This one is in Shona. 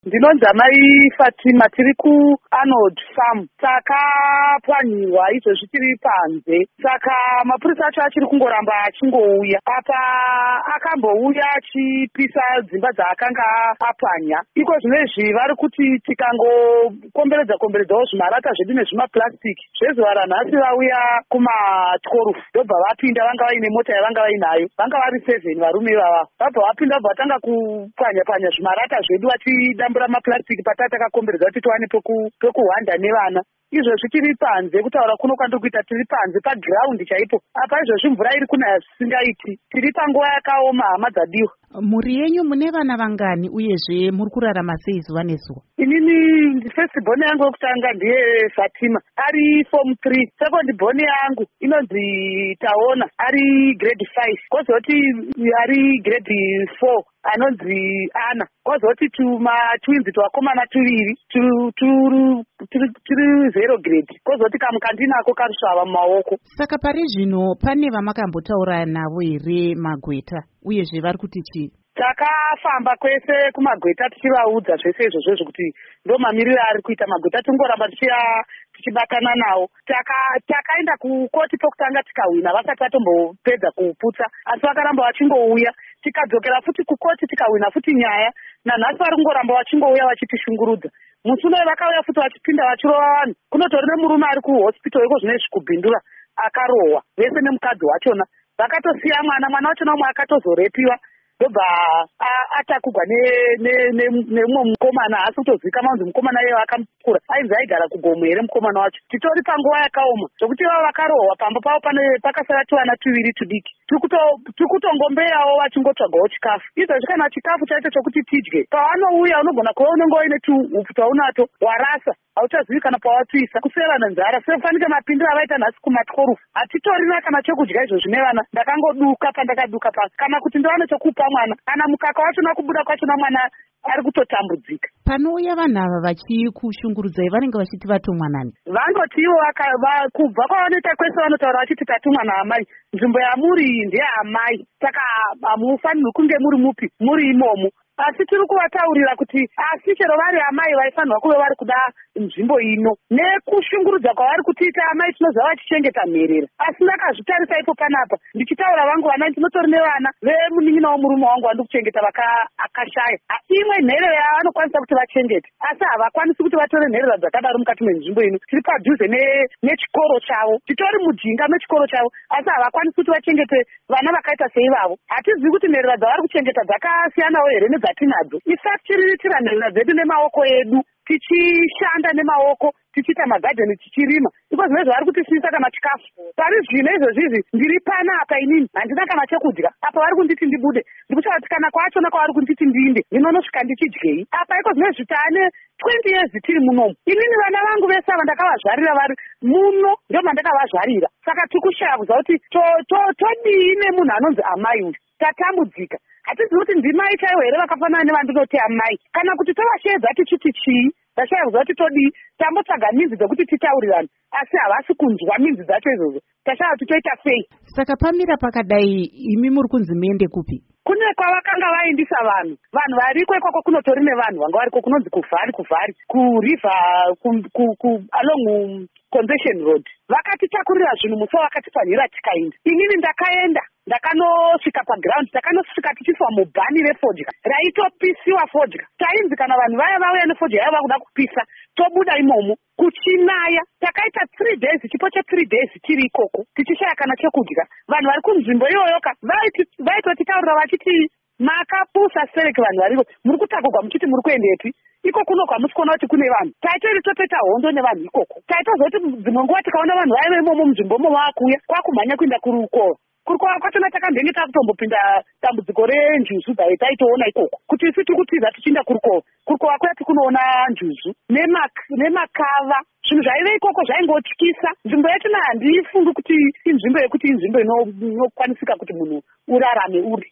Ndinonzi amai Fatima, tiri kuArnold Farm. Takapwanyirwa izvozvi tiri panze. Saka mapurisa acho achiri kungoramba achingouya. Apa akambouya achipisa dzimba dzaakanga apwanya. Iko zvinezvi vari kuti tikangokomberedzawo zvimarata zvedu nezvimapurasitiki zvezuva ranhasi vauya kuma12 ndobva vapinda, vanga vaine mota yavanga vainayo, vanga vari 7 varume ivava. Vabva vapinda vabva vatanga kupwanya zvimarata zvedu vachidambura mapurasitiki pataa takakomberedza kuti tiwane pekuhwanda nevana. Izvozvi tiri panze, kutaura kuno kwandiri kuita tiri panze pagiraundi chaipo. Apa izvozvi mvura iri kunaya zvisingaiti. Tiri panguva yakaoma, hama dzadiwa. Mhuri yenyu mune vana vangani uyezve muri kurarama sei zuva nezuva? Inini firstborn yangu yokutanga ndiye Fatima, ari form 3. Secondborn yangu inonzi Taona, ari grade 5. Kozoti ari grade 4 anonzi Ana. Kozoti twins twakomana tuviri tiri 0 grade. Kozoti kamukandinako karusvava mumaoko. Saka pari zvino pane vamakambotaura navo here magweta, uyezve vari kuti chii? Takafamba kwese kumagweta tichivaudza zvese izvozvo zvokuti ndo mamiriro ari kuita magweta, tingoramba tichibatana nawo. Takaenda kukoti pokutanga tikahwina vasati vatombopedza kuputsa, asi vakaramba vachingouya. Tikadzokera futi kukoti tikahwina futi nyaya. Nanhasi vari kungoramba vachingouya vachitishungurudza. Musi unoyi vakauya futi vachipinda vachirova vanhu. Kunotori nemurume ari kuhospital iko zvinezvi kubhindura akarohwa, vese nemukadzi wachona. Vakatosiya mwana wachona umwe akatozorepiwa. Ndobva atakugwa nemumwe mukomana, asi kutozivikanwa kunzi mukomana iye akamukura. Ainzi aigara kugomo here mukomana wacho. Titori panguva yakaoma zvokuti vava vakarohwa pamba pavo pakasara tuvana tuviri tudiki. Tiri kutongombeyawo vachingotsvagawo chikafu. Izvozvi kana chikafu chacho chokuti tidye, pavanouya unogona kuva unenge uine tuhupu twaunato warasa, hauchazivi kana pawatwisa kuseva nenzara. Sefanike mapindiro avaita nhasi kuma12 hatitorina kana chekudya izvozvi nevana. Ndakangoduka pandakaduka pasi kana kuti ndiwane chokupa mwana, kana mukaka wachona kubuda kwachona mwana ari kutotambudzika. Panouya vanhu ava vachikushungurudzai vanenge vachiti vatumwa nani? Vanoti ivo kubva kwavanoita kwese vanotaura vachiti tatumwa naamai. Nzvimbo yamuri ndeye amai, saka hamufanirwi kunge muri mupi muri imomo. Asi tiri kuvataurira kuti asi chero vari amai vaifanirwa kuve vari kuda nzvimbo ino. Nekushungurudza kwavari kutiita amai tinoziva vachichengeta mherera. Asi ndakazvitarisa ipo panapa ndichitaura vangu vana, ndinotori nevana vemunin'ina womurume wangu vandi kuchengeta akashaya. Imwe nherera yavanokwanisa kuti vachengete, asi havakwanisi kuti vatore nherera dzakadaro mukati menzvimbo ino. Tiri padhuze nechikoro chavo, titori mujinga mechikoro chavo, asi havakwanisi kuti vachengete vana vakaita seivavo. Hatizivi kuti nherera dzavari kuchengeta dzakasiyanawo here nedzatinadzo. Isati tiriritira nherera dzedu nemaoko edu, tichishanda nemaoko, tichiita magadheni, tichirima. Iko zvine zvavari kutisisa kana chikafu. Pari zvino izvozvizi ndiri pana apa inini handina kana chekudya. Apa vari kunditi ndibude, ndikuchati kana kwachona kwavari kunditi ndiinde, ndinonosvika ndichidyei. Apa iko zvine zvitaane 20 years tiri munomu. Inini vana vangu vese ava ndakavazvarira vari muno, ndio mandakavazvarira. Saka tikushaya kuziva kuti todii nemunhu anonzi amai uyu. Tatambudzika. Hatizivi kuti ndimai chaivo here vakafanana nevandinoti amai, kana kuti tovashedza tichiti chii. Tashaya kuziva kuti todii, tambotsvaga minzi dzekuti titaurirane, asi havasi kunzwa minzi dzacho izvozvo. Tashaya kuti toita sei. Saka pamira pakadai, imi muri kunzi muende kupi? Kune kwavakanga vaindisa vanhu variko ikoko. Kunotori nevanhu vanga variko kunonzi kuvhari kuriva along Convention Road. Vakatitakurira zvinhu musi wakatipanyira tikaenda. Inini ndakaenda ndakanosvika pagiraundi, takanosvika tichifa mubhani refodya raitopisiwa fodya. Tainzi kana vanhu vaya vauya nefodya yavo vakuda kupisa, tobuda imomo kuchinaya. Takaita 3 days, chipo che3 days tiri ikoko tichishaya kana chekudya. Vanhu vari kunzvimbo iyoyoka vaitotitaurira vachiti makapusa sereki vanhu variko, muri kutakurwa muchiti muri kuendepi. Iko kuno kwamusi kuona kuti kune vanhu. Taitori topeta hondo nevanhu ikoko. Taitozoti dzimwe nguva tikaona vanhu vaive imomo munzvimbo mo vakuya, kwakumhanya kuenda kurukova. Kurukova kwachona takambenge takutombopinda dambudziko renjuzu taitoona ikoko. Kuti isi tiri kutiza tichienda kurukova. Kurukova kuya tikunoona njuzu nemakava. Zvinhu zvaive ikoko zvaingotyisa. Nzvimbo yachona handifungi kuti inzvimbo yekuti inzvimbo inokwanisika kuti munhu urarame uri.